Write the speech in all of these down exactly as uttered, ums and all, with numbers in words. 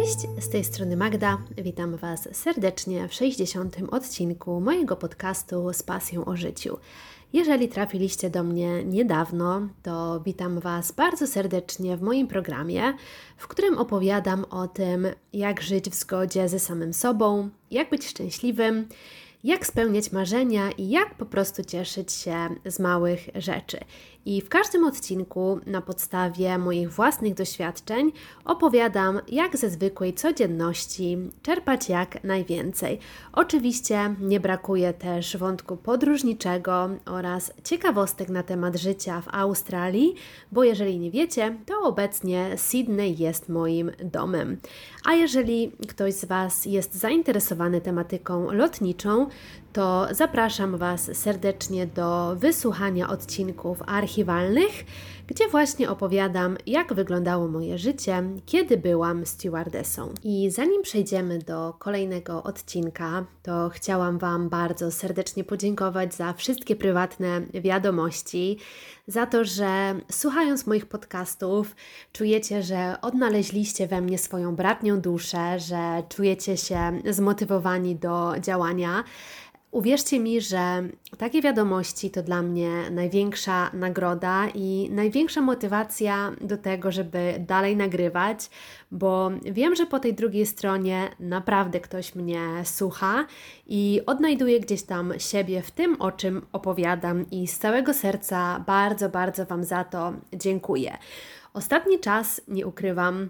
Cześć, z tej strony Magda. Witam Was serdecznie w sześćdziesiątym odcinku mojego podcastu Z pasją o życiu. Jeżeli trafiliście do mnie niedawno, to witam Was bardzo serdecznie w moim programie, w którym opowiadam o tym, jak żyć w zgodzie ze samym sobą, jak być szczęśliwym, jak spełniać marzenia i jak po prostu cieszyć się z małych rzeczy. I w każdym odcinku na podstawie moich własnych doświadczeń opowiadam, jak ze zwykłej codzienności czerpać jak najwięcej. Oczywiście nie brakuje też wątku podróżniczego oraz ciekawostek na temat życia w Australii, bo jeżeli nie wiecie, to obecnie Sydney jest moim domem. A jeżeli ktoś z Was jest zainteresowany tematyką lotniczą, to zapraszam Was serdecznie do wysłuchania odcinków archiwalnych, gdzie właśnie opowiadam, jak wyglądało moje życie, kiedy byłam stewardessą. I zanim przejdziemy do kolejnego odcinka, to chciałam Wam bardzo serdecznie podziękować za wszystkie prywatne wiadomości, za to, że słuchając moich podcastów czujecie, że odnaleźliście we mnie swoją bratnią duszę, że czujecie się zmotywowani do działania. Uwierzcie mi, że takie wiadomości to dla mnie największa nagroda i największa motywacja do tego, żeby dalej nagrywać, bo wiem, że po tej drugiej stronie naprawdę ktoś mnie słucha i odnajduje gdzieś tam siebie w tym, o czym opowiadam i z całego serca bardzo, bardzo Wam za to dziękuję. Ostatni czas, nie ukrywam,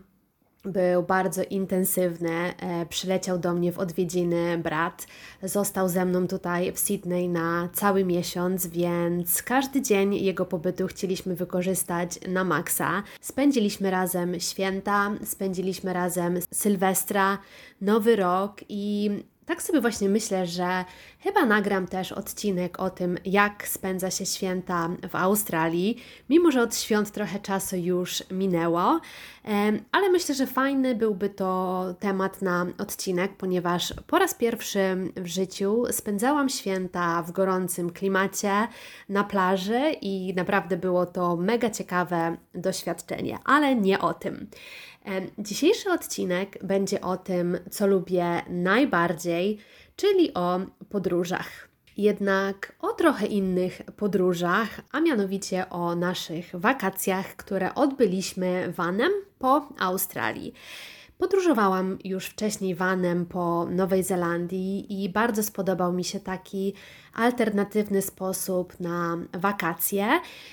był bardzo intensywny, e, przyleciał do mnie w odwiedziny brat, został ze mną tutaj w Sydney na cały miesiąc, więc każdy dzień jego pobytu chcieliśmy wykorzystać na maksa. Spędziliśmy razem święta, spędziliśmy razem Sylwestra, Nowy Rok i tak sobie właśnie myślę, że chyba nagram też odcinek o tym, jak spędza się święta w Australii, mimo że od świąt trochę czasu już minęło, ale myślę, że fajny byłby to temat na odcinek, ponieważ po raz pierwszy w życiu spędzałam święta w gorącym klimacie na plaży i naprawdę było to mega ciekawe doświadczenie, ale nie o tym. Dzisiejszy odcinek będzie o tym, co lubię najbardziej, czyli o podróżach. Jednak o trochę innych podróżach, a mianowicie o naszych wakacjach, które odbyliśmy vanem po Australii. Podróżowałam już wcześniej vanem po Nowej Zelandii i bardzo spodobał mi się taki alternatywny sposób na wakacje,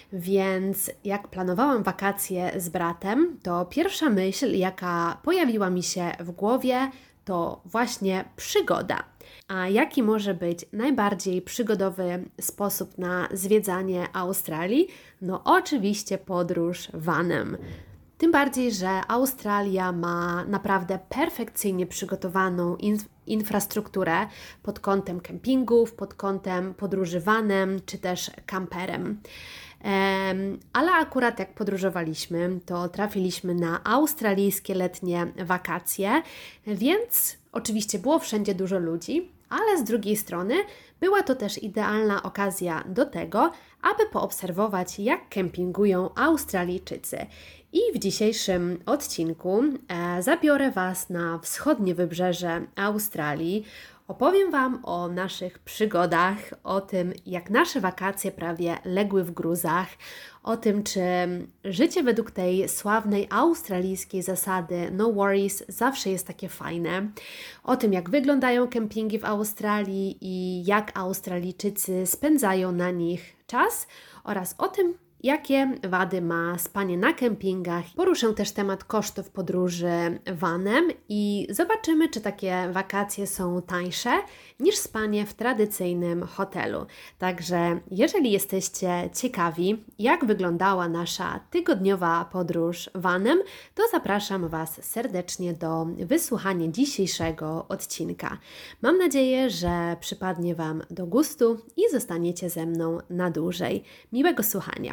więc jak planowałam wakacje z bratem, to pierwsza myśl, jaka pojawiła mi się w głowie, to właśnie przygoda. A jaki może być najbardziej przygodowy sposób na zwiedzanie Australii? No oczywiście podróż vanem. Tym bardziej, że Australia ma naprawdę perfekcyjnie przygotowaną inf- infrastrukturę pod kątem kempingów, pod kątem podróży vanem czy też kamperem. Um, ale akurat jak podróżowaliśmy, to trafiliśmy na australijskie letnie wakacje, więc oczywiście było wszędzie dużo ludzi, ale z drugiej strony była to też idealna okazja do tego, aby poobserwować, jak kempingują Australijczycy. I w dzisiejszym odcinku e, zabiorę Was na wschodnie wybrzeże Australii. Opowiem Wam o naszych przygodach, o tym, jak nasze wakacje prawie legły w gruzach, o tym, czy życie według tej sławnej australijskiej zasady no worries zawsze jest takie fajne, o tym, jak wyglądają kempingi w Australii i jak Australijczycy spędzają na nich czas oraz o tym, jakie wady ma spanie na kempingach. Poruszę też temat kosztów podróży vanem i zobaczymy, czy takie wakacje są tańsze niż spanie w tradycyjnym hotelu. Także jeżeli jesteście ciekawi, jak wyglądała nasza tygodniowa podróż vanem, to zapraszam Was serdecznie do wysłuchania dzisiejszego odcinka. Mam nadzieję, że przypadnie Wam do gustu i zostaniecie ze mną na dłużej. Miłego słuchania.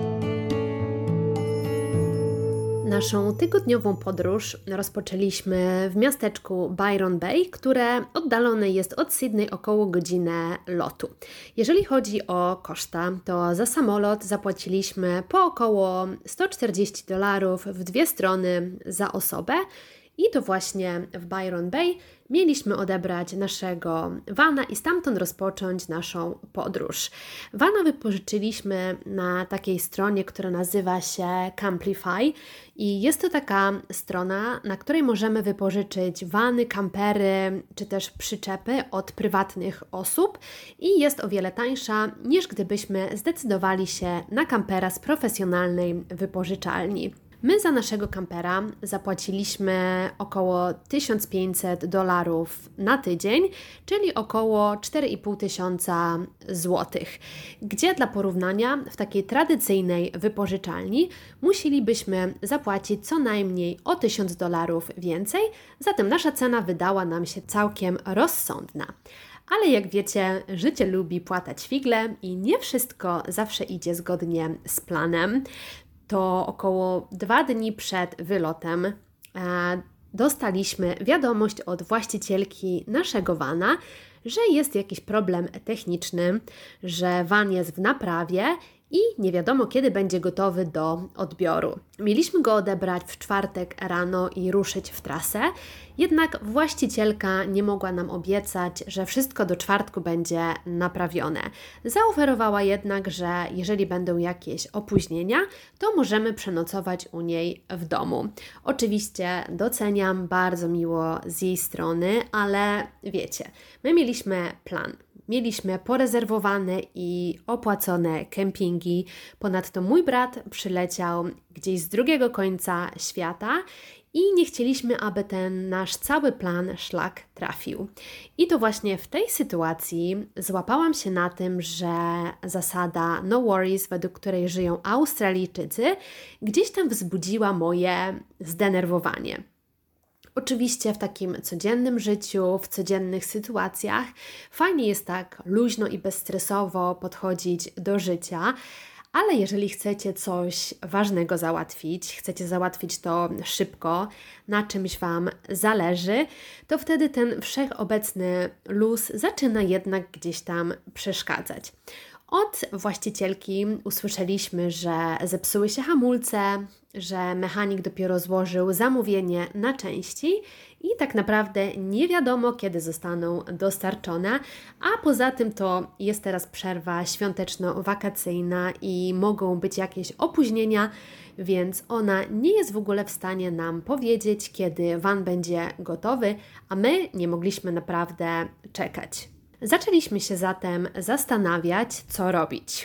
Naszą tygodniową podróż rozpoczęliśmy w miasteczku Byron Bay, które oddalone jest od Sydney około godzinę lotu. Jeżeli chodzi o koszta, to za samolot zapłaciliśmy po około sto czterdzieści dolarów w dwie strony za osobę I to właśnie w Byron Bay mieliśmy odebrać naszego vana i stamtąd rozpocząć naszą podróż. Vana wypożyczyliśmy na takiej stronie, która nazywa się Camplify i jest to taka strona, na której możemy wypożyczyć vany, kampery czy też przyczepy od prywatnych osób i jest o wiele tańsza niż gdybyśmy zdecydowali się na kampera z profesjonalnej wypożyczalni. My za naszego kampera zapłaciliśmy około tysiąc pięćset dolarów na tydzień, czyli około cztery i pół tysiąca złotych, gdzie dla porównania w takiej tradycyjnej wypożyczalni musielibyśmy zapłacić co najmniej o tysiąc dolarów więcej, zatem nasza cena wydała nam się całkiem rozsądna. Ale jak wiecie, życie lubi płatać figle i nie wszystko zawsze idzie zgodnie z planem. To około dwa dni przed wylotem e, dostaliśmy wiadomość od właścicielki naszego vana, że jest jakiś problem techniczny, że van jest w naprawie i nie wiadomo kiedy będzie gotowy do odbioru. Mieliśmy go odebrać w czwartek rano i ruszyć w trasę, jednak właścicielka nie mogła nam obiecać, że wszystko do czwartku będzie naprawione. Zaoferowała jednak, że jeżeli będą jakieś opóźnienia, to możemy przenocować u niej w domu. Oczywiście doceniam, bardzo miło z jej strony, ale wiecie, my mieliśmy plan. Mieliśmy porezerwowane i opłacone kempingi. Ponadto mój brat przyleciał gdzieś z drugiego końca świata i nie chcieliśmy, aby ten nasz cały plan szlak trafił. I to właśnie w tej sytuacji złapałam się na tym, że zasada no worries, według której żyją Australijczycy, gdzieś tam wzbudziła moje zdenerwowanie. Oczywiście w takim codziennym życiu, w codziennych sytuacjach fajnie jest tak luźno i bezstresowo podchodzić do życia, ale jeżeli chcecie coś ważnego załatwić, chcecie załatwić to szybko, na czymś Wam zależy, to wtedy ten wszechobecny luz zaczyna jednak gdzieś tam przeszkadzać. Od właścicielki usłyszeliśmy, że zepsuły się hamulce, że mechanik dopiero złożył zamówienie na części i tak naprawdę nie wiadomo, kiedy zostaną dostarczone, a poza tym to jest teraz przerwa świąteczno-wakacyjna i mogą być jakieś opóźnienia, więc ona nie jest w ogóle w stanie nam powiedzieć, kiedy van będzie gotowy, a my nie mogliśmy naprawdę czekać. Zaczęliśmy się zatem zastanawiać, co robić.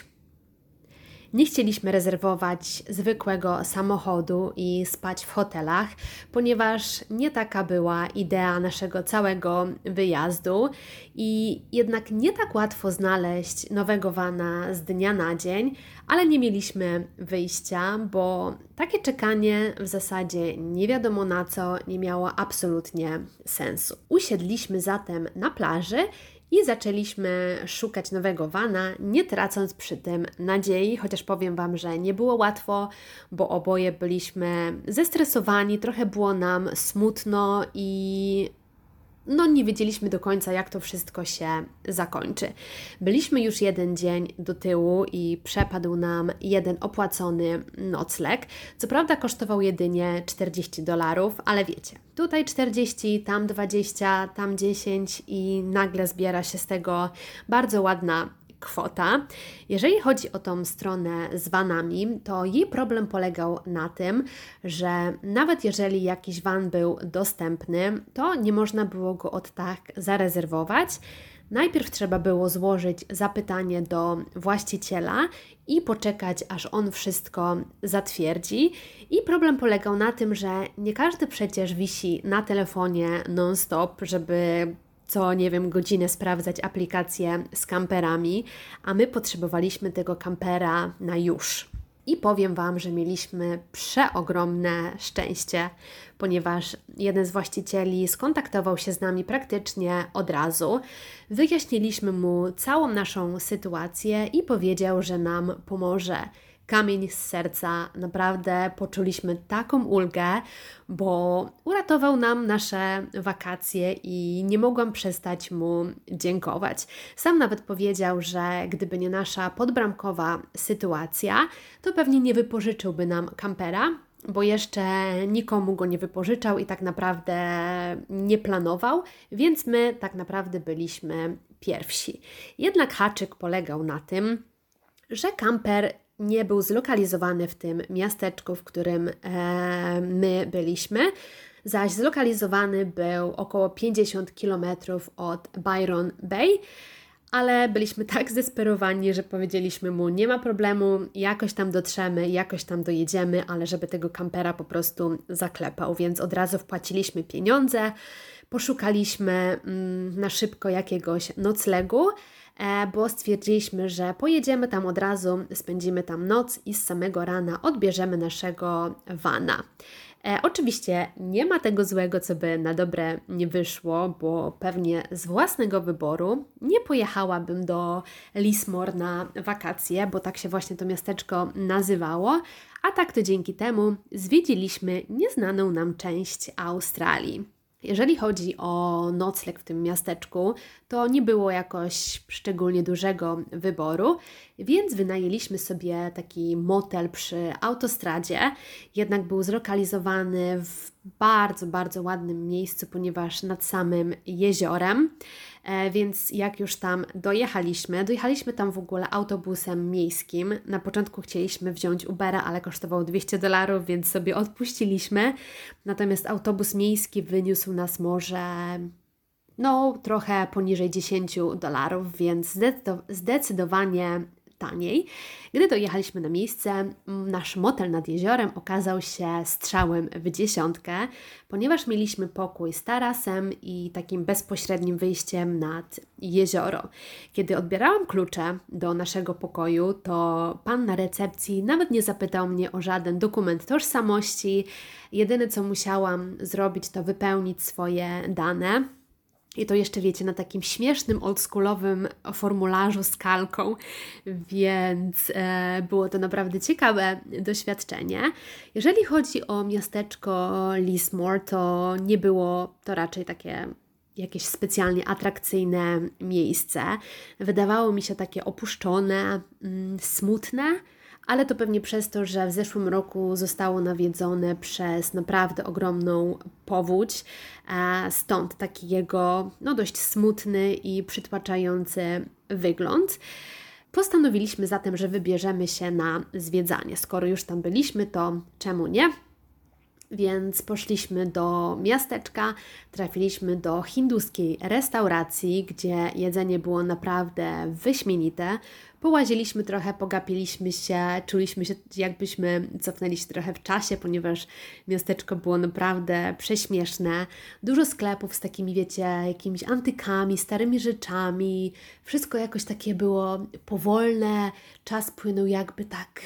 Nie chcieliśmy rezerwować zwykłego samochodu i spać w hotelach, ponieważ nie taka była idea naszego całego wyjazdu i jednak nie tak łatwo znaleźć nowego vana z dnia na dzień, ale nie mieliśmy wyjścia, bo takie czekanie w zasadzie nie wiadomo na co nie miało absolutnie sensu. Usiedliśmy zatem na plaży i zaczęliśmy szukać nowego vana, nie tracąc przy tym nadziei, chociaż powiem Wam, że nie było łatwo, bo oboje byliśmy zestresowani, trochę było nam smutno i no nie wiedzieliśmy do końca, jak to wszystko się zakończy. Byliśmy już jeden dzień do tyłu i przepadł nam jeden opłacony nocleg. Co prawda kosztował jedynie czterdzieści dolarów, ale wiecie, tutaj czterdzieści, tam dwadzieścia, tam dziesięć i nagle zbiera się z tego bardzo ładna kwota. Jeżeli chodzi o tą stronę z vanami, to jej problem polegał na tym, że nawet jeżeli jakiś van był dostępny, to nie można było go od tak zarezerwować. Najpierw trzeba było złożyć zapytanie do właściciela i poczekać, aż on wszystko zatwierdzi. I problem polegał na tym, że nie każdy przecież wisi na telefonie non-stop, żeby co, nie wiem, godzinę sprawdzać aplikacje z kamperami, a my potrzebowaliśmy tego kampera na już. I powiem Wam, że mieliśmy przeogromne szczęście, ponieważ jeden z właścicieli skontaktował się z nami praktycznie od razu. Wyjaśniliśmy mu całą naszą sytuację i powiedział, że nam pomoże. Kamień z serca, naprawdę poczuliśmy taką ulgę, bo uratował nam nasze wakacje i nie mogłam przestać mu dziękować. Sam nawet powiedział, że gdyby nie nasza podbramkowa sytuacja, to pewnie nie wypożyczyłby nam kampera, bo jeszcze nikomu go nie wypożyczał i tak naprawdę nie planował, więc my tak naprawdę byliśmy pierwsi. Jednak haczyk polegał na tym, że kamper nie był zlokalizowany w tym miasteczku, w którym e, my byliśmy, zaś zlokalizowany był około pięćdziesiąt kilometrów od Byron Bay, ale byliśmy tak zdesperowani, że powiedzieliśmy mu, nie ma problemu, jakoś tam dotrzemy, jakoś tam dojedziemy, ale żeby tego kampera po prostu zaklepał, więc od razu wpłaciliśmy pieniądze, poszukaliśmy mm, na szybko jakiegoś noclegu, e, bo stwierdziliśmy, że pojedziemy tam od razu, spędzimy tam noc i z samego rana odbierzemy naszego vana. E, oczywiście nie ma tego złego, co by na dobre nie wyszło, bo pewnie z własnego wyboru nie pojechałabym do Lismore na wakacje, bo tak się właśnie to miasteczko nazywało, a tak to dzięki temu zwiedziliśmy nieznaną nam część Australii. Jeżeli chodzi o nocleg w tym miasteczku, to nie było jakoś szczególnie dużego wyboru, więc wynajęliśmy sobie taki motel przy autostradzie. Jednak był zlokalizowany w bardzo, bardzo ładnym miejscu, ponieważ nad samym jeziorem. E, więc jak już tam dojechaliśmy, dojechaliśmy tam w ogóle autobusem miejskim. Na początku chcieliśmy wziąć Ubera, ale kosztował dwieście dolarów, więc sobie odpuściliśmy. Natomiast autobus miejski wyniósł nas może no trochę poniżej dziesięć dolarów, więc zdecydowanie taniej. Gdy dojechaliśmy na miejsce, nasz motel nad jeziorem okazał się strzałem w dziesiątkę, ponieważ mieliśmy pokój z tarasem i takim bezpośrednim wyjściem nad jezioro. Kiedy odbierałam klucze do naszego pokoju, to pan na recepcji nawet nie zapytał mnie o żaden dokument tożsamości. Jedyne, co musiałam zrobić, to wypełnić swoje dane. I to jeszcze, wiecie, na takim śmiesznym, oldschoolowym formularzu z kalką, więc e, było to naprawdę ciekawe doświadczenie. Jeżeli chodzi o miasteczko Lismore, to nie było to raczej takie jakieś specjalnie atrakcyjne miejsce. Wydawało mi się takie opuszczone, mm, smutne, ale to pewnie przez to, że w zeszłym roku zostało nawiedzone przez naprawdę ogromną powódź, stąd taki jego no, dość smutny i przytłaczający wygląd. Postanowiliśmy zatem, że wybierzemy się na zwiedzanie. Skoro już tam byliśmy, to czemu nie? Więc poszliśmy do miasteczka, trafiliśmy do hinduskiej restauracji, gdzie jedzenie było naprawdę wyśmienite. Połaziliśmy trochę, pogapiliśmy się, czuliśmy się jakbyśmy cofnęli się trochę w czasie, ponieważ miasteczko było naprawdę prześmieszne. Dużo sklepów z takimi, wiecie, jakimiś antykami, starymi rzeczami. Wszystko jakoś takie było powolne, czas płynął jakby tak...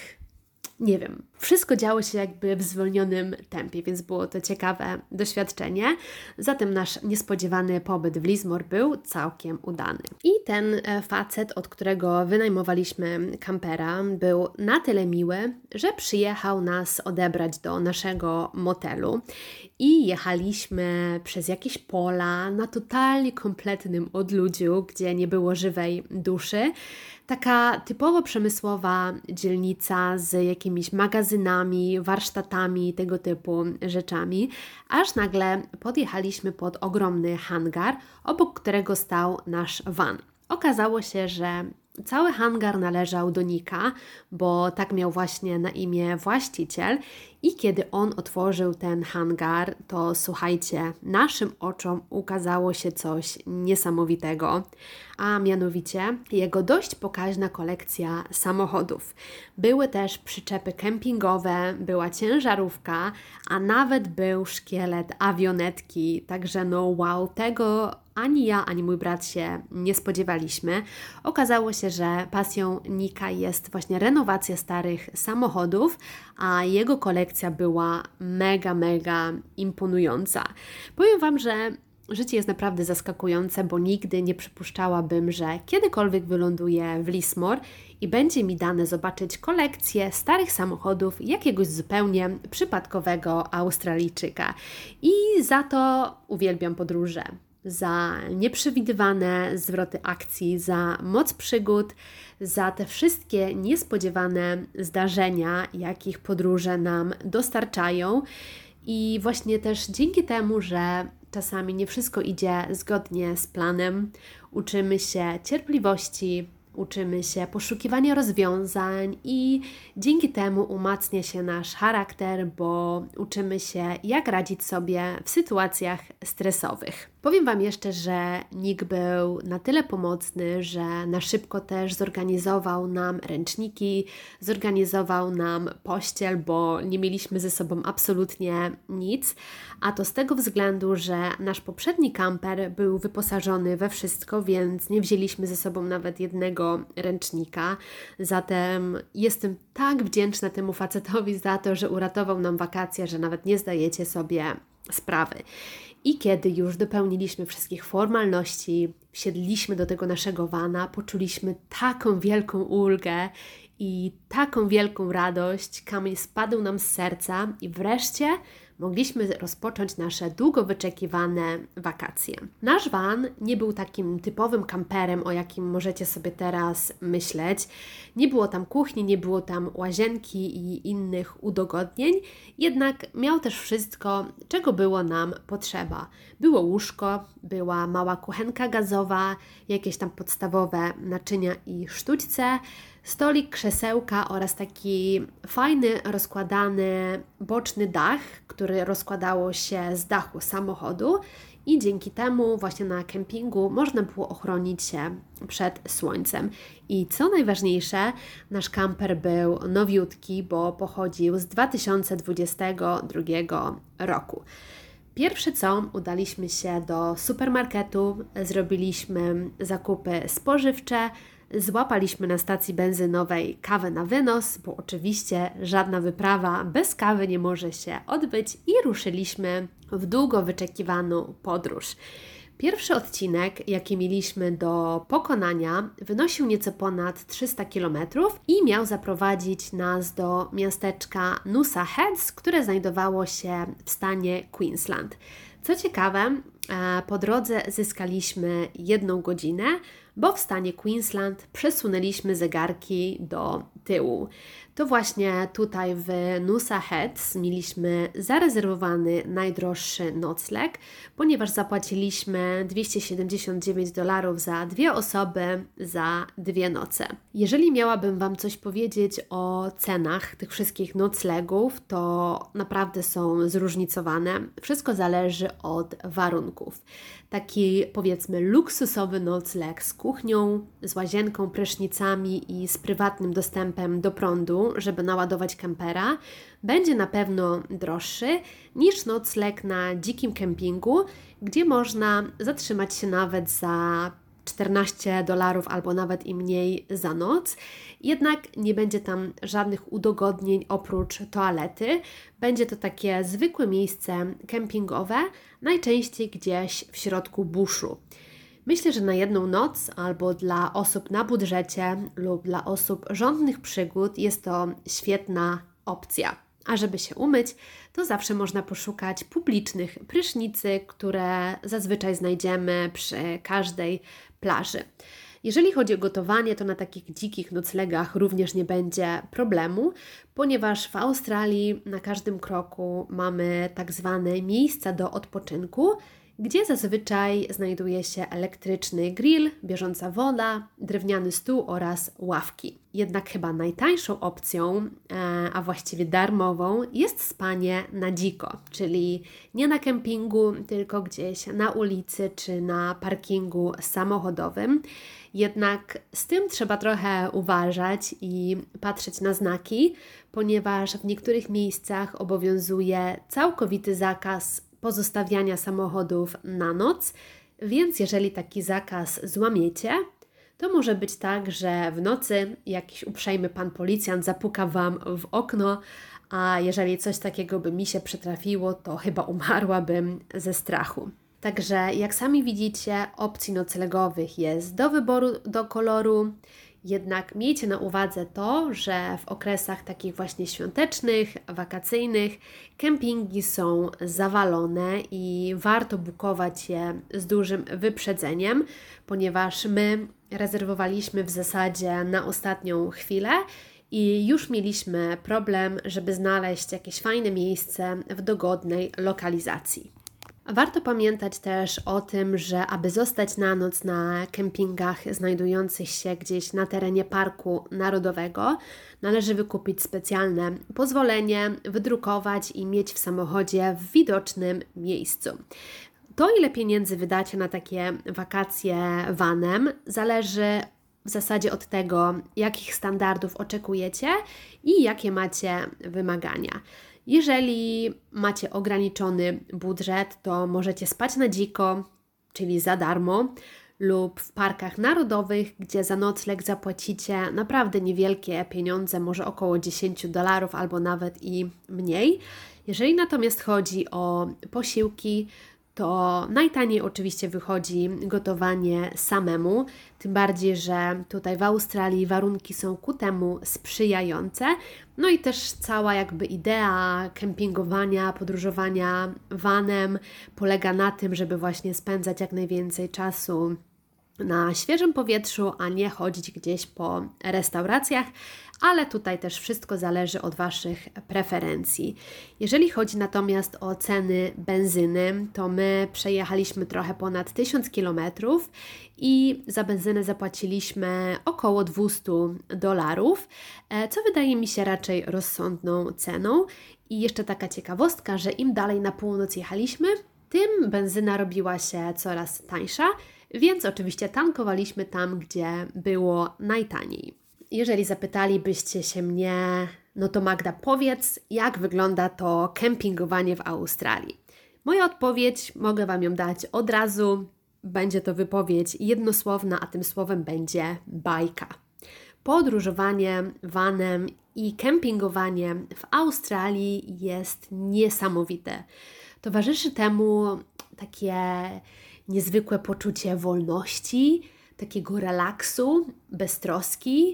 Nie wiem, wszystko działo się jakby w zwolnionym tempie, więc było to ciekawe doświadczenie. Zatem nasz niespodziewany pobyt w Lismore był całkiem udany. I ten facet, od którego wynajmowaliśmy kampera, był na tyle miły, że przyjechał nas odebrać do naszego motelu i jechaliśmy przez jakieś pola na totalnie kompletnym odludziu, gdzie nie było żywej duszy. Taka typowo przemysłowa dzielnica z jakimiś magazynami, warsztatami, tego typu rzeczami, aż nagle podjechaliśmy pod ogromny hangar, obok którego stał nasz van. Okazało się, że cały hangar należał do Nika, bo tak miał właśnie na imię właściciel i kiedy on otworzył ten hangar, to słuchajcie, naszym oczom ukazało się coś niesamowitego, a mianowicie jego dość pokaźna kolekcja samochodów. Były też przyczepy kempingowe, była ciężarówka, a nawet był szkielet awionetki, także no wow, tego ani ja, ani mój brat się nie spodziewaliśmy. Okazało się, że pasją Nika jest właśnie renowacja starych samochodów, a jego kolekcja była mega, mega imponująca. Powiem Wam, że życie jest naprawdę zaskakujące, bo nigdy nie przypuszczałabym, że kiedykolwiek wyląduję w Lismore i będzie mi dane zobaczyć kolekcję starych samochodów jakiegoś zupełnie przypadkowego Australijczyka. I za to uwielbiam podróże. za nieprzewidywane zwroty akcji, za moc przygód, za te wszystkie niespodziewane zdarzenia, jakich podróże nam dostarczają. I właśnie też dzięki temu, że czasami nie wszystko idzie zgodnie z planem, uczymy się cierpliwości, uczymy się poszukiwania rozwiązań i dzięki temu umacnia się nasz charakter, bo uczymy się, jak radzić sobie w sytuacjach stresowych. Powiem Wam jeszcze, że Nick był na tyle pomocny, że na szybko też zorganizował nam ręczniki, zorganizował nam pościel, bo nie mieliśmy ze sobą absolutnie nic, a to z tego względu, że nasz poprzedni kamper był wyposażony we wszystko, więc nie wzięliśmy ze sobą nawet jednego ręcznika. Zatem jestem tak wdzięczna temu facetowi za to, że uratował nam wakacje, że nawet nie zdajecie sobie sprawy. I kiedy już dopełniliśmy wszystkich formalności, wsiedliśmy do tego naszego vana, poczuliśmy taką wielką ulgę i taką wielką radość, kamień spadł nam z serca i wreszcie mogliśmy rozpocząć nasze długo wyczekiwane wakacje. Nasz van nie był takim typowym kamperem, o jakim możecie sobie teraz myśleć. Nie było tam kuchni, nie było tam łazienki i innych udogodnień, jednak miał też wszystko, czego było nam potrzeba. Było łóżko, była mała kuchenka gazowa, jakieś tam podstawowe naczynia i sztućce, stolik, krzesełka oraz taki fajny, rozkładany boczny dach, który rozkładało się z dachu samochodu i dzięki temu właśnie na kempingu można było ochronić się przed słońcem. I co najważniejsze, nasz kamper był nowiutki, bo pochodził z dwa tysiące dwudziestego drugiego roku. Pierwsze co, udaliśmy się do supermarketu, zrobiliśmy zakupy spożywcze, złapaliśmy na stacji benzynowej kawę na wynos, bo oczywiście żadna wyprawa bez kawy nie może się odbyć i ruszyliśmy w długo wyczekiwaną podróż. Pierwszy odcinek, jaki mieliśmy do pokonania, wynosił nieco ponad trzysta kilometrów i miał zaprowadzić nas do miasteczka Noosa Heads, które znajdowało się w stanie Queensland. Co ciekawe, po drodze zyskaliśmy jedną godzinę, bo w stanie Queensland przesunęliśmy zegarki do tyłu. To właśnie tutaj w Noosa Heads mieliśmy zarezerwowany najdroższy nocleg, ponieważ zapłaciliśmy dwieście siedemdziesiąt dziewięć dolarów za dwie osoby za dwie noce. Jeżeli miałabym Wam coś powiedzieć o cenach tych wszystkich noclegów, to naprawdę są zróżnicowane. Wszystko zależy od warunków. Taki powiedzmy luksusowy nocleg z kuchnią, z łazienką, prysznicami i z prywatnym dostępem do prądu, żeby naładować kampera, będzie na pewno droższy niż nocleg na dzikim kempingu, gdzie można zatrzymać się nawet za czternaście dolarów albo nawet i mniej za noc. Jednak nie będzie tam żadnych udogodnień oprócz toalety. Będzie to takie zwykłe miejsce kempingowe, najczęściej gdzieś w środku buszu. Myślę, że na jedną noc albo dla osób na budżecie lub dla osób żądnych przygód jest to świetna opcja. A żeby się umyć, to zawsze można poszukać publicznych prysznicy, które zazwyczaj znajdziemy przy każdej plaży. Jeżeli chodzi o gotowanie, to na takich dzikich noclegach również nie będzie problemu, ponieważ w Australii na każdym kroku mamy tak zwane miejsca do odpoczynku, gdzie zazwyczaj znajduje się elektryczny grill, bieżąca woda, drewniany stół oraz ławki. Jednak chyba najtańszą opcją, a właściwie darmową, jest spanie na dziko, czyli nie na kempingu, tylko gdzieś na ulicy czy na parkingu samochodowym. Jednak z tym trzeba trochę uważać i patrzeć na znaki, ponieważ w niektórych miejscach obowiązuje całkowity zakaz pozostawiania samochodów na noc, więc jeżeli taki zakaz złamiecie, to może być tak, że w nocy jakiś uprzejmy pan policjant zapuka Wam w okno, a jeżeli coś takiego by mi się przytrafiło, to chyba umarłabym ze strachu. Także jak sami widzicie, opcji noclegowych jest do wyboru, do koloru. Jednak miejcie na uwadze to, że w okresach takich właśnie świątecznych, wakacyjnych kempingi są zawalone i warto bukować je z dużym wyprzedzeniem, ponieważ my rezerwowaliśmy w zasadzie na ostatnią chwilę i już mieliśmy problem, żeby znaleźć jakieś fajne miejsce w dogodnej lokalizacji. Warto pamiętać też o tym, że aby zostać na noc na kempingach znajdujących się gdzieś na terenie Parku Narodowego, należy wykupić specjalne pozwolenie, wydrukować i mieć w samochodzie w widocznym miejscu. To, ile pieniędzy wydacie na takie wakacje vanem, zależy w zasadzie od tego, jakich standardów oczekujecie i jakie macie wymagania. Jeżeli macie ograniczony budżet, to możecie spać na dziko, czyli za darmo, lub w parkach narodowych, gdzie za nocleg zapłacicie naprawdę niewielkie pieniądze, może około dziesięć dolarów albo nawet i mniej. Jeżeli natomiast chodzi o posiłki, to najtaniej oczywiście wychodzi gotowanie samemu, tym bardziej, że tutaj w Australii warunki są ku temu sprzyjające. No i też cała jakby idea kempingowania, podróżowania vanem polega na tym, żeby właśnie spędzać jak najwięcej czasu na świeżym powietrzu, a nie chodzić gdzieś po restauracjach, ale tutaj też wszystko zależy od Waszych preferencji. Jeżeli chodzi natomiast o ceny benzyny, to my przejechaliśmy trochę ponad tysiąc kilometrów i za benzynę zapłaciliśmy około dwieście dolarów, co wydaje mi się raczej rozsądną ceną. I jeszcze taka ciekawostka, że im dalej na północ jechaliśmy, tym benzyna robiła się coraz tańsza, więc oczywiście tankowaliśmy tam, gdzie było najtaniej. Jeżeli zapytalibyście się mnie, no to Magda, powiedz, jak wygląda to kempingowanie w Australii? Moja odpowiedź, mogę Wam ją dać od razu, będzie to wypowiedź jednosłowna, a tym słowem będzie bajka. Podróżowanie vanem i kempingowanie w Australii jest niesamowite. Towarzyszy temu takie niezwykłe poczucie wolności, takiego relaksu, beztroski.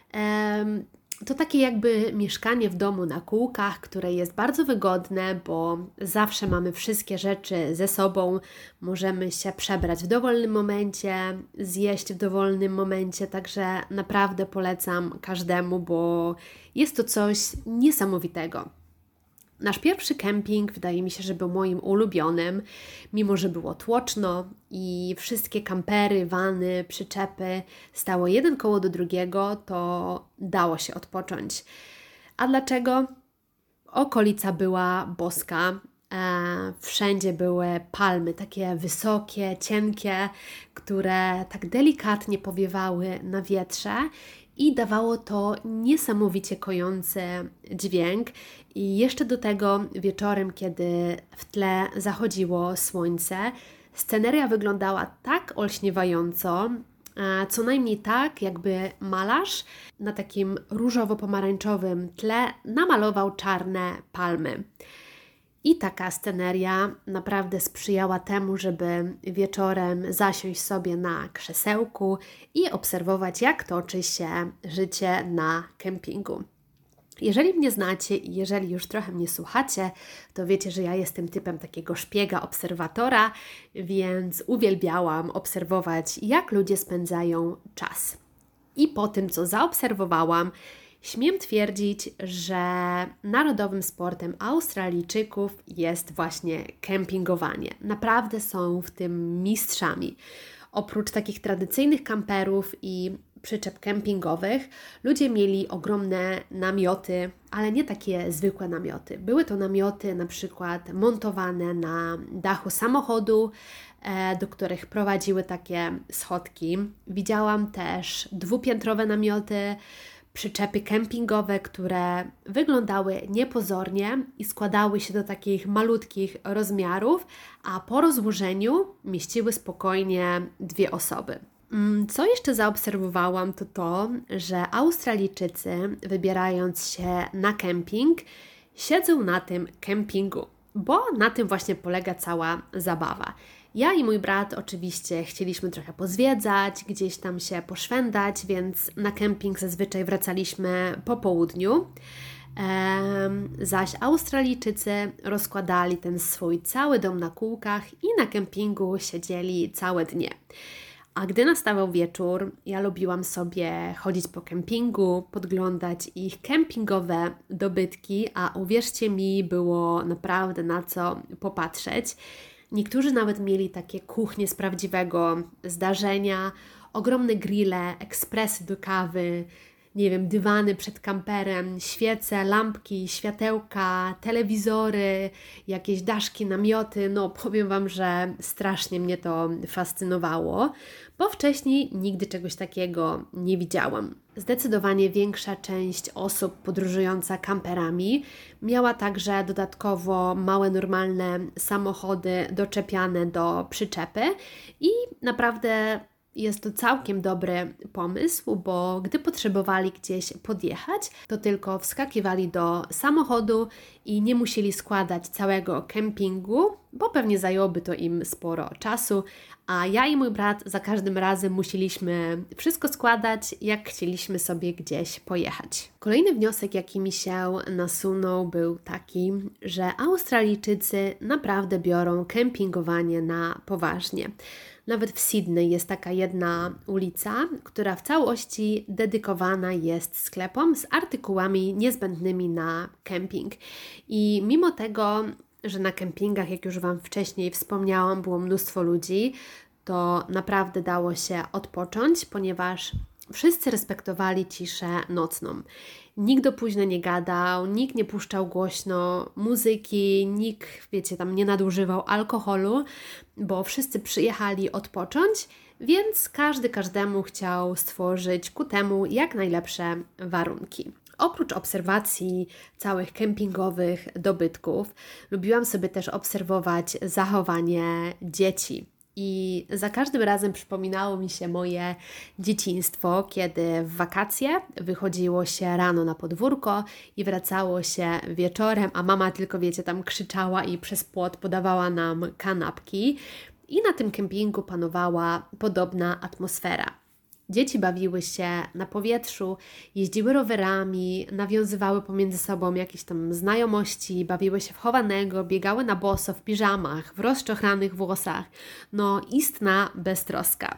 To takie jakby mieszkanie w domu na kółkach, które jest bardzo wygodne, bo zawsze mamy wszystkie rzeczy ze sobą, możemy się przebrać w dowolnym momencie, zjeść w dowolnym momencie, także naprawdę polecam każdemu, bo jest to coś niesamowitego. Nasz pierwszy kemping wydaje mi się, że był moim ulubionym, mimo że było tłoczno i wszystkie kampery, vany, przyczepy stało jeden koło do drugiego, to dało się odpocząć. A dlaczego? Okolica była boska, e, wszędzie były palmy, takie wysokie, cienkie, które tak delikatnie powiewały na wietrze i dawało to niesamowicie kojący dźwięk. I jeszcze do tego wieczorem, kiedy w tle zachodziło słońce, sceneria wyglądała tak olśniewająco, co najmniej tak, jakby malarz na takim różowo-pomarańczowym tle namalował czarne palmy. I taka sceneria naprawdę sprzyjała temu, żeby wieczorem zasiąść sobie na krzesełku i obserwować, jak toczy się życie na kempingu. Jeżeli mnie znacie i jeżeli już trochę mnie słuchacie, to wiecie, że ja jestem typem takiego szpiega, obserwatora, więc uwielbiałam obserwować, jak ludzie spędzają czas. I po tym, co zaobserwowałam, śmiem twierdzić, że narodowym sportem Australijczyków jest właśnie kempingowanie. Naprawdę są w tym mistrzami. Oprócz takich tradycyjnych kamperów i przyczep kempingowych, ludzie mieli ogromne namioty, ale nie takie zwykłe namioty. Były to namioty na przykład montowane na dachu samochodu, do których prowadziły takie schodki. Widziałam też dwupiętrowe namioty, przyczepy kempingowe, które wyglądały niepozornie i składały się do takich malutkich rozmiarów, a po rozłożeniu mieściły spokojnie dwie osoby. Co jeszcze zaobserwowałam, to to, że Australijczycy, wybierając się na kemping, siedzą na tym kempingu, bo na tym właśnie polega cała zabawa. Ja i mój brat oczywiście chcieliśmy trochę pozwiedzać, gdzieś tam się poszwędać, więc na kemping zazwyczaj wracaliśmy po południu. Ehm, zaś Australijczycy rozkładali ten swój cały dom na kółkach i na kempingu siedzieli całe dnie. A gdy nastawał wieczór, ja lubiłam sobie chodzić po kempingu, podglądać ich kempingowe dobytki, a uwierzcie mi, było naprawdę na co popatrzeć. Niektórzy nawet mieli takie kuchnie z prawdziwego zdarzenia, ogromne grille, ekspresy do kawy, nie wiem, dywany przed kamperem, świece, lampki, światełka, telewizory, jakieś daszki, namioty. No powiem Wam, że strasznie mnie to fascynowało, bo wcześniej nigdy czegoś takiego nie widziałam. Zdecydowanie większa część osób podróżująca kamperami miała także dodatkowo małe, normalne samochody doczepiane do przyczepy i naprawdę jest to całkiem dobry pomysł, bo gdy potrzebowali gdzieś podjechać, to tylko wskakiwali do samochodu i nie musieli składać całego kempingu, bo pewnie zajęłoby to im sporo czasu, a ja i mój brat za każdym razem musieliśmy wszystko składać, jak chcieliśmy sobie gdzieś pojechać. Kolejny wniosek, jaki mi się nasunął, był taki, że Australijczycy naprawdę biorą kempingowanie na poważnie. Nawet w Sydney jest taka jedna ulica, która w całości dedykowana jest sklepom z artykułami niezbędnymi na kemping. I mimo tego, że na kempingach, jak już Wam wcześniej wspomniałam, było mnóstwo ludzi, to naprawdę dało się odpocząć, ponieważ wszyscy respektowali ciszę nocną. Nikt do późna nie gadał, nikt nie puszczał głośno muzyki, nikt, wiecie, tam nie nadużywał alkoholu, bo wszyscy przyjechali odpocząć, więc każdy każdemu chciał stworzyć ku temu jak najlepsze warunki. Oprócz obserwacji całych kempingowych dobytków, lubiłam sobie też obserwować zachowanie dzieci. I za każdym razem przypominało mi się moje dzieciństwo, kiedy w wakacje wychodziło się rano na podwórko i wracało się wieczorem, a mama tylko, wiecie, tam krzyczała i przez płot podawała nam kanapki. I na tym kempingu panowała podobna atmosfera. Dzieci bawiły się na powietrzu, jeździły rowerami, nawiązywały pomiędzy sobą jakieś tam znajomości, bawiły się w chowanego, biegały na boso w piżamach, w rozczochranych włosach. No, istna beztroska.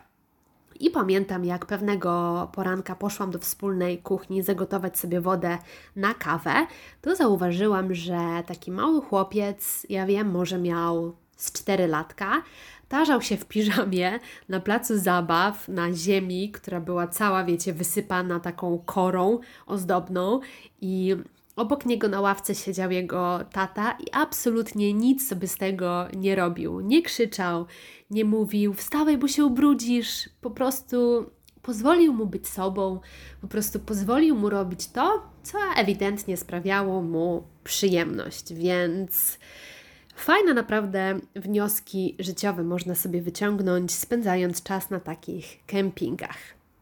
I pamiętam, jak pewnego poranka poszłam do wspólnej kuchni zagotować sobie wodę na kawę, to zauważyłam, że taki mały chłopiec, ja wiem, może miał z cztery latka, tarzał się w piżamie na placu zabaw, na ziemi, która była cała, wiecie, wysypana taką korą ozdobną i obok niego na ławce siedział jego tata i absolutnie nic sobie z tego nie robił. Nie krzyczał, nie mówił wstawaj, bo się ubrudzisz, po prostu pozwolił mu być sobą, po prostu pozwolił mu robić to, co ewidentnie sprawiało mu przyjemność, więc fajne naprawdę wnioski życiowe można sobie wyciągnąć, spędzając czas na takich kempingach.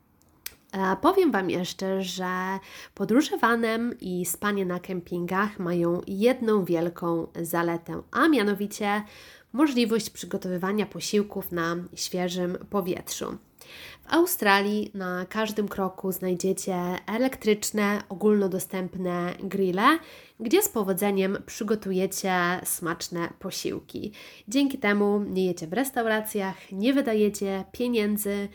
E, powiem Wam jeszcze, że podróże vanem i spanie na kempingach mają jedną wielką zaletę, a mianowicie możliwość przygotowywania posiłków na świeżym powietrzu. W Australii na każdym kroku znajdziecie elektryczne, ogólnodostępne grille, gdzie z powodzeniem przygotujecie smaczne posiłki. Dzięki temu nie jecie w restauracjach, nie wydajecie pieniędzy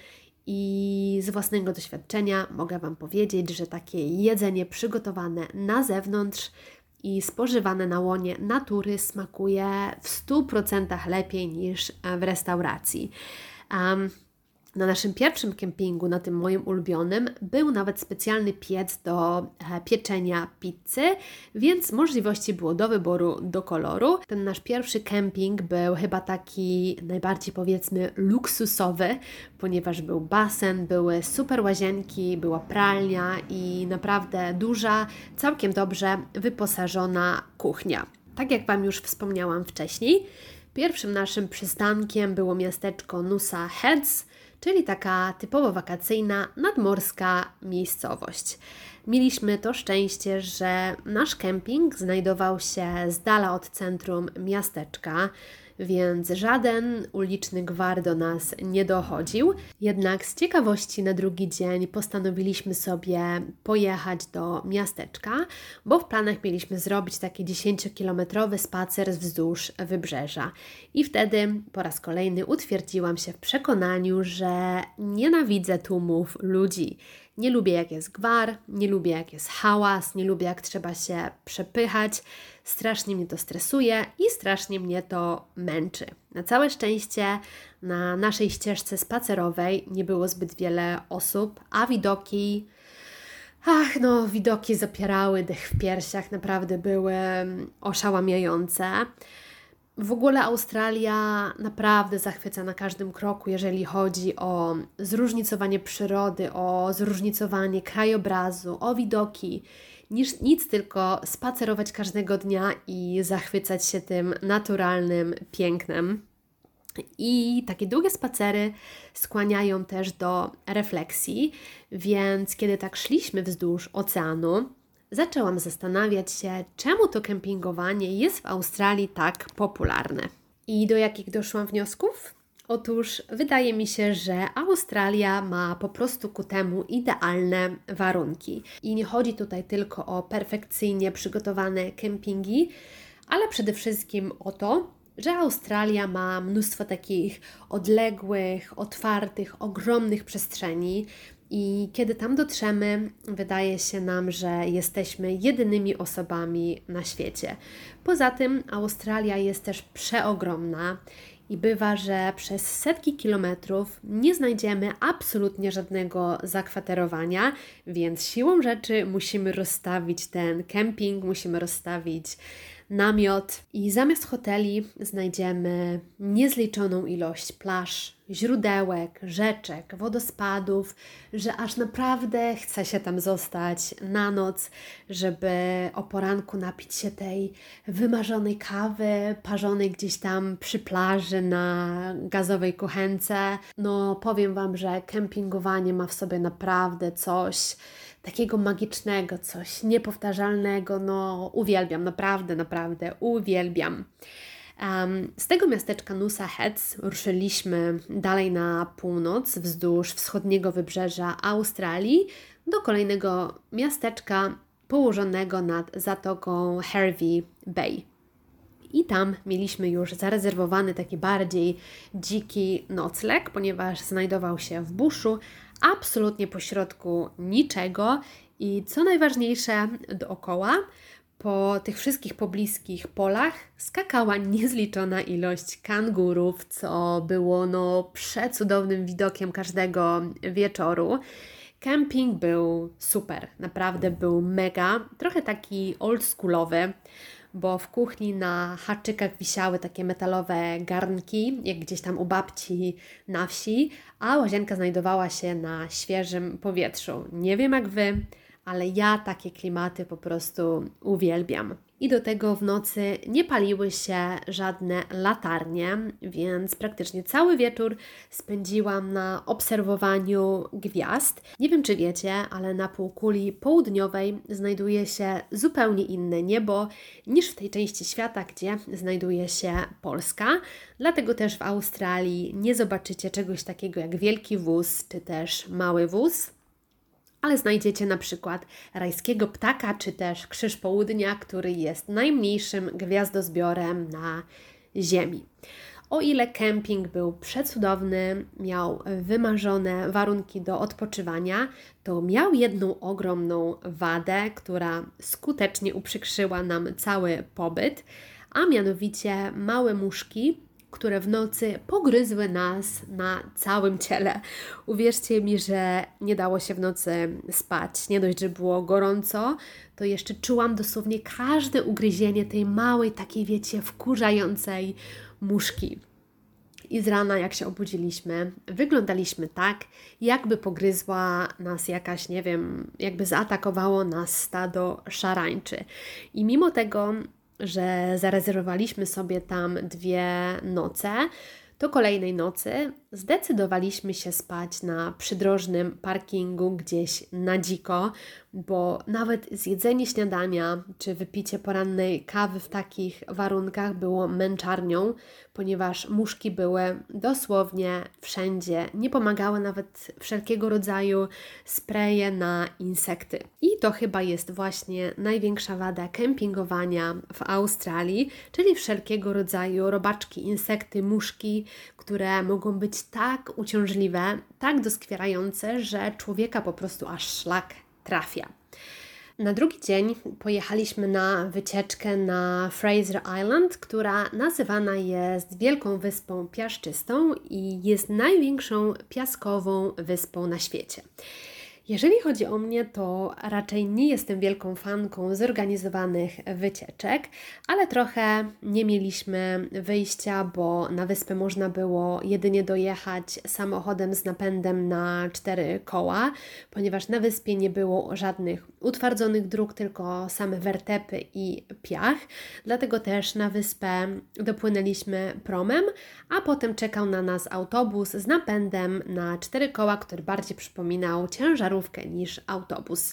i z własnego doświadczenia mogę Wam powiedzieć, że takie jedzenie przygotowane na zewnątrz i spożywane na łonie natury smakuje w stu procentach lepiej niż w restauracji. Um, Na naszym pierwszym kempingu, na tym moim ulubionym, był nawet specjalny piec do pieczenia pizzy, więc możliwości było do wyboru, do koloru. Ten nasz pierwszy kemping był chyba taki najbardziej, powiedzmy, luksusowy, ponieważ był basen, były super łazienki, była pralnia i naprawdę duża, całkiem dobrze wyposażona kuchnia. Tak jak Wam już wspomniałam wcześniej, pierwszym naszym przystankiem było miasteczko Noosa Heads, czyli taka typowo wakacyjna, nadmorska miejscowość. Mieliśmy to szczęście, że nasz kemping znajdował się z dala od centrum miasteczka, więc żaden uliczny gwar do nas nie dochodził. Jednak z ciekawości na drugi dzień postanowiliśmy sobie pojechać do miasteczka, bo w planach mieliśmy zrobić taki dziesięciokilometrowy spacer wzdłuż wybrzeża. I wtedy po raz kolejny utwierdziłam się w przekonaniu, że nienawidzę tłumów ludzi. Nie lubię, jak jest gwar, nie lubię, jak jest hałas, nie lubię, jak trzeba się przepychać. Strasznie mnie to stresuje i strasznie mnie to męczy. Na całe szczęście na naszej ścieżce spacerowej nie było zbyt wiele osób, a widoki... Ach, no, widoki zapierały dech w piersiach, naprawdę były oszałamiające. W ogóle Australia naprawdę zachwyca na każdym kroku, jeżeli chodzi o zróżnicowanie przyrody, o zróżnicowanie krajobrazu, o widoki. Niż, nic tylko spacerować każdego dnia i zachwycać się tym naturalnym pięknem. I takie długie spacery skłaniają też do refleksji, więc kiedy tak szliśmy wzdłuż oceanu, zaczęłam zastanawiać się, czemu to kempingowanie jest w Australii tak popularne. I do jakich doszłam wniosków? Otóż wydaje mi się, że Australia ma po prostu ku temu idealne warunki. I nie chodzi tutaj tylko o perfekcyjnie przygotowane kempingi, ale przede wszystkim o to, że Australia ma mnóstwo takich odległych, otwartych, ogromnych przestrzeni i kiedy tam dotrzemy, wydaje się nam, że jesteśmy jedynymi osobami na świecie. Poza tym Australia jest też przeogromna i bywa, że przez setki kilometrów nie znajdziemy absolutnie żadnego zakwaterowania, więc siłą rzeczy musimy rozstawić ten kemping, musimy rozstawić namiot i zamiast hoteli znajdziemy niezliczoną ilość plaż, źródełek, rzeczek, wodospadów, że aż naprawdę chce się tam zostać na noc, żeby o poranku napić się tej wymarzonej kawy, parzonej gdzieś tam przy plaży na gazowej kuchence. No powiem Wam, że kempingowanie ma w sobie naprawdę coś takiego magicznego, coś niepowtarzalnego, no uwielbiam, naprawdę, naprawdę uwielbiam. Um, z tego miasteczka Noosa Heads ruszyliśmy dalej na północ, wzdłuż wschodniego wybrzeża Australii, do kolejnego miasteczka położonego nad zatoką Hervey Bay. I tam mieliśmy już zarezerwowany taki bardziej dziki nocleg, ponieważ znajdował się w buszu, absolutnie pośrodku niczego i co najważniejsze dookoła, po tych wszystkich pobliskich polach skakała niezliczona ilość kangurów, co było no przecudownym widokiem każdego wieczoru. Camping był super, naprawdę był mega, trochę taki oldschoolowy, bo w kuchni na haczykach wisiały takie metalowe garnki, jak gdzieś tam u babci na wsi, a łazienka znajdowała się na świeżym powietrzu. Nie wiem jak Wy, ale ja takie klimaty po prostu uwielbiam. I do tego w nocy nie paliły się żadne latarnie, więc praktycznie cały wieczór spędziłam na obserwowaniu gwiazd. Nie wiem, czy wiecie, ale na półkuli południowej znajduje się zupełnie inne niebo niż w tej części świata, gdzie znajduje się Polska. Dlatego też w Australii nie zobaczycie czegoś takiego jak wielki wóz, czy też mały wóz, ale znajdziecie na przykład rajskiego ptaka, czy też krzyż południa, który jest najmniejszym gwiazdozbiorem na Ziemi. O ile kemping był przecudowny, miał wymarzone warunki do odpoczywania, to miał jedną ogromną wadę, która skutecznie uprzykrzyła nam cały pobyt, a mianowicie małe muszki, które w nocy pogryzły nas na całym ciele. Uwierzcie mi, że nie dało się w nocy spać. Nie dość, że było gorąco, to jeszcze czułam dosłownie każde ugryzienie tej małej, takiej wiecie, wkurzającej muszki. I z rana, jak się obudziliśmy, wyglądaliśmy tak, jakby pogryzła nas jakaś, nie wiem, jakby zaatakowało nas stado szarańczy. I mimo tego, że zarezerwowaliśmy sobie tam dwie noce, to kolejnej nocy zdecydowaliśmy się spać na przydrożnym parkingu gdzieś na dziko, bo nawet zjedzenie śniadania czy wypicie porannej kawy w takich warunkach było męczarnią, ponieważ muszki były dosłownie wszędzie. Nie pomagały nawet wszelkiego rodzaju spreje na insekty. I to chyba jest właśnie największa wada kempingowania w Australii, czyli wszelkiego rodzaju robaczki, insekty, muszki, które mogą być tak uciążliwe, tak doskwierające, że człowieka po prostu aż szlak trafia. Na drugi dzień pojechaliśmy na wycieczkę na Fraser Island, która nazywana jest Wielką Wyspą Piaszczystą i jest największą piaskową wyspą na świecie. Jeżeli chodzi o mnie, to raczej nie jestem wielką fanką zorganizowanych wycieczek, ale trochę nie mieliśmy wyjścia, bo na wyspę można było jedynie dojechać samochodem z napędem na cztery koła, ponieważ na wyspie nie było żadnych utwardzonych dróg, tylko same wertepy i piach. Dlatego też na wyspę dopłynęliśmy promem, a potem czekał na nas autobus z napędem na cztery koła, który bardziej przypominał ciężarówkę niż autobus.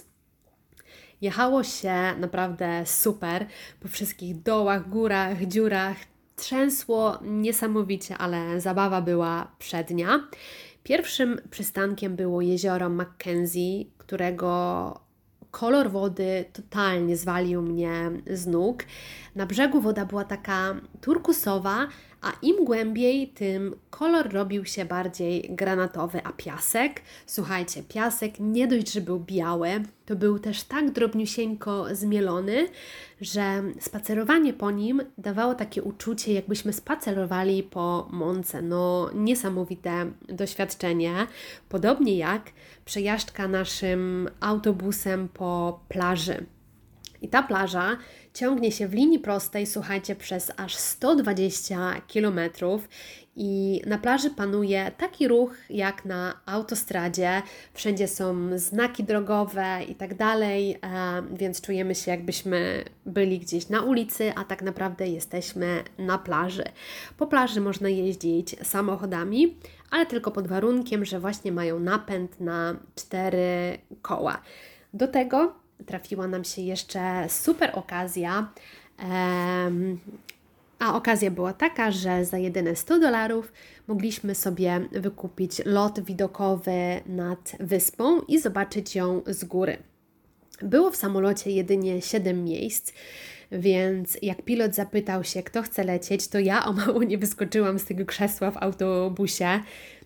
Jechało się naprawdę super, po wszystkich dołach, górach, dziurach. Trzęsło niesamowicie, ale zabawa była przednia. Pierwszym przystankiem było jezioro Mackenzie, którego kolor wody totalnie zwalił mnie z nóg. Na brzegu woda była taka turkusowa, a im głębiej, tym kolor robił się bardziej granatowy, a piasek, słuchajcie, piasek nie dość, że był biały, to był też tak drobniusieńko zmielony, że spacerowanie po nim dawało takie uczucie, jakbyśmy spacerowali po mące. No, niesamowite doświadczenie. Podobnie jak przejażdżka naszym autobusem po plaży. I ta plaża ciągnie się w linii prostej, słuchajcie, przez aż sto dwadzieścia kilometrów i na plaży panuje taki ruch jak na autostradzie. Wszędzie są znaki drogowe i tak dalej, więc czujemy się, jakbyśmy byli gdzieś na ulicy, a tak naprawdę jesteśmy na plaży. Po plaży można jeździć samochodami, ale tylko pod warunkiem, że właśnie mają napęd na cztery koła. Do tego trafiła nam się jeszcze super okazja, um, a okazja była taka, że za jedyne sto dolarów mogliśmy sobie wykupić lot widokowy nad wyspą i zobaczyć ją z góry. Było w samolocie jedynie siedem miejsc, więc jak pilot zapytał się, kto chce lecieć, to ja o mało nie wyskoczyłam z tego krzesła w autobusie,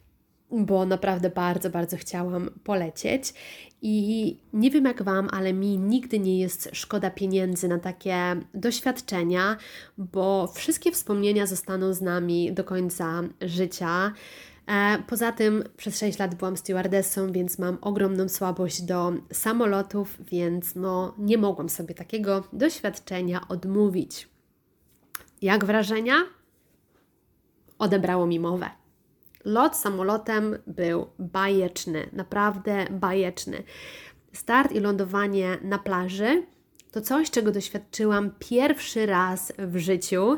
bo naprawdę bardzo, bardzo chciałam polecieć i nie wiem jak Wam, ale mi nigdy nie jest szkoda pieniędzy na takie doświadczenia, bo wszystkie wspomnienia zostaną z nami do końca życia. Poza tym przez sześć lat byłam stewardessą, więc mam ogromną słabość do samolotów, więc no nie mogłam sobie takiego doświadczenia odmówić. Jak wrażenia? Odebrało mi mowę. Lot samolotem był bajeczny, naprawdę bajeczny. Start i lądowanie na plaży to coś, czego doświadczyłam pierwszy raz w życiu.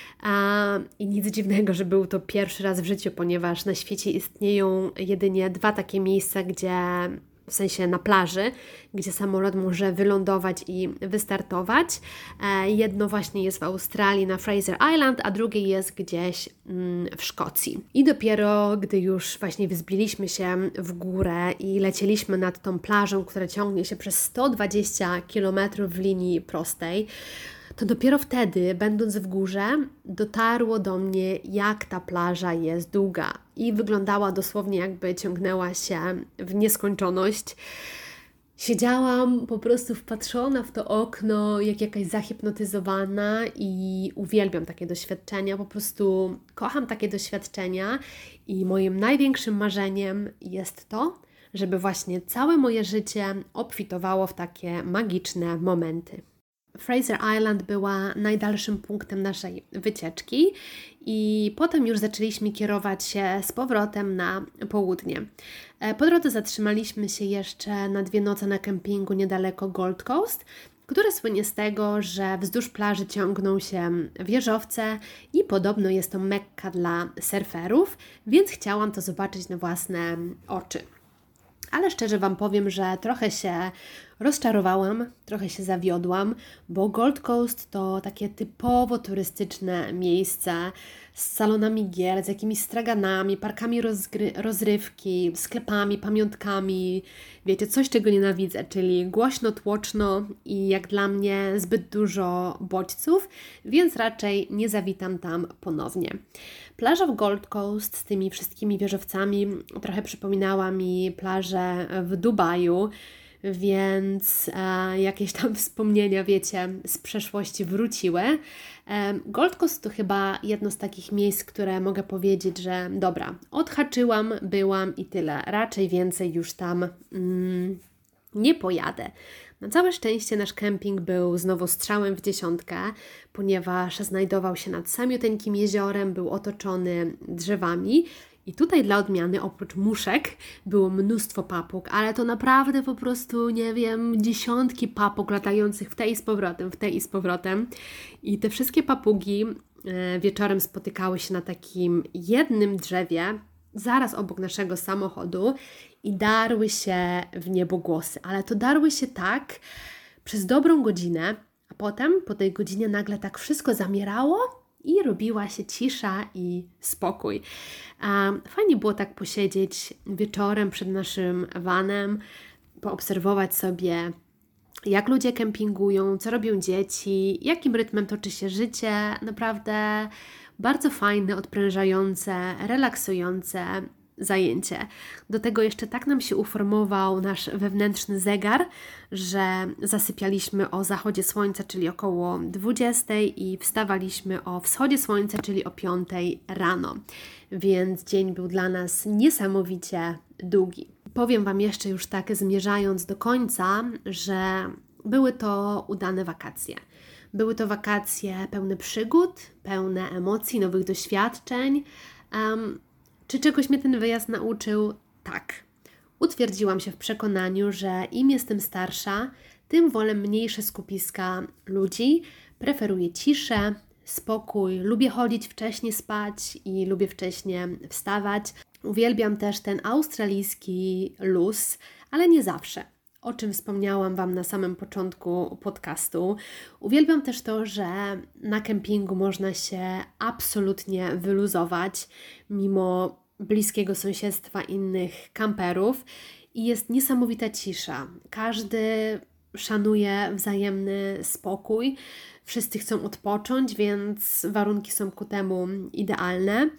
I nic dziwnego, że był to pierwszy raz w życiu, ponieważ na świecie istnieją jedynie dwa takie miejsca, gdzie w sensie na plaży, gdzie samolot może wylądować i wystartować. Jedno właśnie jest w Australii na Fraser Island, a drugie jest gdzieś w Szkocji. I dopiero gdy już właśnie wzbiliśmy się w górę i lecieliśmy nad tą plażą, która ciągnie się przez sto dwadzieścia kilometrów w linii prostej, to dopiero wtedy, będąc w górze, dotarło do mnie, jak ta plaża jest długa i wyglądała dosłownie, jakby ciągnęła się w nieskończoność. Siedziałam po prostu wpatrzona w to okno, jak jakaś zahipnotyzowana i uwielbiam takie doświadczenia, po prostu kocham takie doświadczenia i moim największym marzeniem jest to, żeby właśnie całe moje życie obfitowało w takie magiczne momenty. Fraser Island była najdalszym punktem naszej wycieczki i potem już zaczęliśmy kierować się z powrotem na południe. Po drodze zatrzymaliśmy się jeszcze na dwie noce na kempingu niedaleko Gold Coast, które słynie z tego, że wzdłuż plaży ciągną się wieżowce i podobno jest to Mekka dla surferów, więc chciałam to zobaczyć na własne oczy. Ale szczerze Wam powiem, że trochę się rozczarowałam, trochę się zawiodłam, bo Gold Coast to takie typowo turystyczne miejsce z salonami gier, z jakimiś straganami, parkami rozgry- rozrywki, sklepami, pamiątkami. Wiecie, coś czego nienawidzę, czyli głośno, tłoczno i jak dla mnie zbyt dużo bodźców, więc raczej nie zawitam tam ponownie. Plaża w Gold Coast z tymi wszystkimi wieżowcami trochę przypominała mi plażę w Dubaju, więc e, jakieś tam wspomnienia, wiecie, z przeszłości wróciły. E, Gold Coast to chyba jedno z takich miejsc, które mogę powiedzieć, że dobra, odhaczyłam, byłam i tyle. Raczej więcej już tam mm, nie pojadę. Na całe szczęście nasz kemping był znowu strzałem w dziesiątkę, ponieważ znajdował się nad samiuteńkim jeziorem, był otoczony drzewami i tutaj dla odmiany oprócz muszek było mnóstwo papug, ale to naprawdę po prostu, nie wiem, dziesiątki papug latających w tej i z powrotem, w tej i z powrotem. I te wszystkie papugi e, wieczorem spotykały się na takim jednym drzewie, zaraz obok naszego samochodu i darły się w niebogłosy. Ale to darły się tak przez dobrą godzinę, a potem po tej godzinie nagle tak wszystko zamierało i robiła się cisza i spokój. Fajnie było tak posiedzieć wieczorem przed naszym vanem, poobserwować sobie, jak ludzie kempingują, co robią dzieci, jakim rytmem toczy się życie. Naprawdę bardzo fajne, odprężające, relaksujące zajęcie. Do tego jeszcze tak nam się uformował nasz wewnętrzny zegar, że zasypialiśmy o zachodzie słońca, czyli około dwudziestej i wstawaliśmy o wschodzie słońca, czyli o piątej rano. Więc dzień był dla nas niesamowicie długi. Powiem Wam jeszcze już tak zmierzając do końca, że były to udane wakacje. Były to wakacje pełne przygód, pełne emocji, nowych doświadczeń. Um, Czy czegoś mnie ten wyjazd nauczył? Tak. Utwierdziłam się w przekonaniu, że im jestem starsza, tym wolę mniejsze skupiska ludzi, preferuję ciszę, spokój, lubię chodzić wcześnie spać i lubię wcześnie wstawać. Uwielbiam też ten australijski luz, ale nie zawsze, o czym wspomniałam Wam na samym początku podcastu. Uwielbiam też to, że na kempingu można się absolutnie wyluzować, mimo bliskiego sąsiedztwa innych kamperów i jest niesamowita cisza. Każdy szanuje wzajemny spokój, wszyscy chcą odpocząć, więc warunki są ku temu idealne.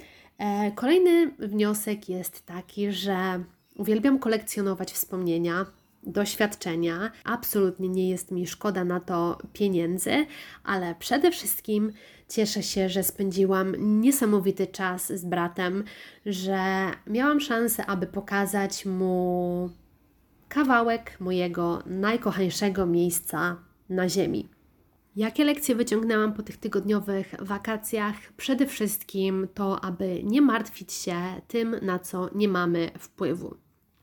Kolejny wniosek jest taki, że uwielbiam kolekcjonować wspomnienia, doświadczenia. Absolutnie nie jest mi szkoda na to pieniędzy, ale przede wszystkim cieszę się, że spędziłam niesamowity czas z bratem, że miałam szansę, aby pokazać mu kawałek mojego najkochańszego miejsca na ziemi. Jakie lekcje wyciągnęłam po tych tygodniowych wakacjach? Przede wszystkim to, aby nie martwić się tym, na co nie mamy wpływu.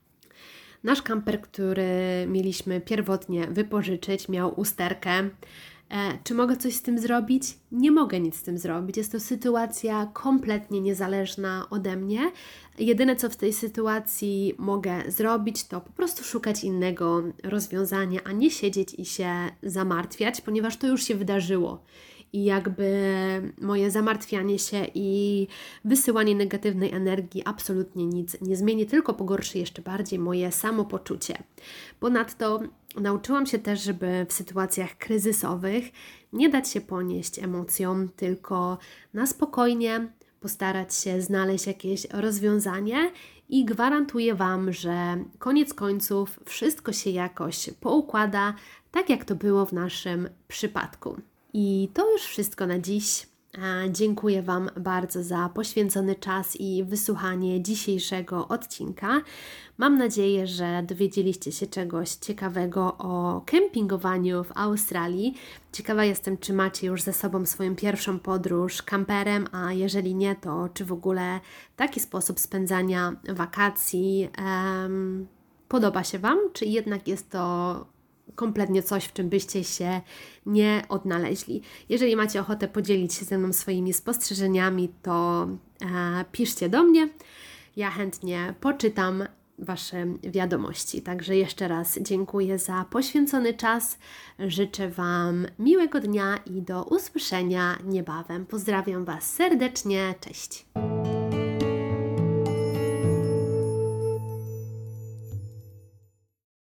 Nasz kamper, który mieliśmy pierwotnie wypożyczyć, miał usterkę. E, czy mogę coś z tym zrobić? Nie mogę nic z tym zrobić. Jest to sytuacja kompletnie niezależna ode mnie. Jedyne, co w tej sytuacji mogę zrobić, to po prostu szukać innego rozwiązania, a nie siedzieć i się zamartwiać, ponieważ to już się wydarzyło. I jakby moje zamartwianie się i wysyłanie negatywnej energii absolutnie nic nie zmieni, tylko pogorszy jeszcze bardziej moje samopoczucie. Ponadto nauczyłam się też, żeby w sytuacjach kryzysowych nie dać się ponieść emocjom, tylko na spokojnie postarać się znaleźć jakieś rozwiązanie i gwarantuję Wam, że koniec końców wszystko się jakoś poukłada, tak jak to było w naszym przypadku. I to już wszystko na dziś. Dziękuję Wam bardzo za poświęcony czas i wysłuchanie dzisiejszego odcinka. Mam nadzieję, że dowiedzieliście się czegoś ciekawego o kempingowaniu w Australii. Ciekawa jestem, czy macie już ze sobą swoją pierwszą podróż kamperem, a jeżeli nie, to czy w ogóle taki sposób spędzania wakacji um, podoba się Wam, czy jednak jest to kompletnie coś, w czym byście się nie odnaleźli. Jeżeli macie ochotę podzielić się ze mną swoimi spostrzeżeniami, to e, piszcie do mnie. Ja chętnie poczytam Wasze wiadomości. Także jeszcze raz dziękuję za poświęcony czas. Życzę Wam miłego dnia i do usłyszenia niebawem. Pozdrawiam Was serdecznie. Cześć!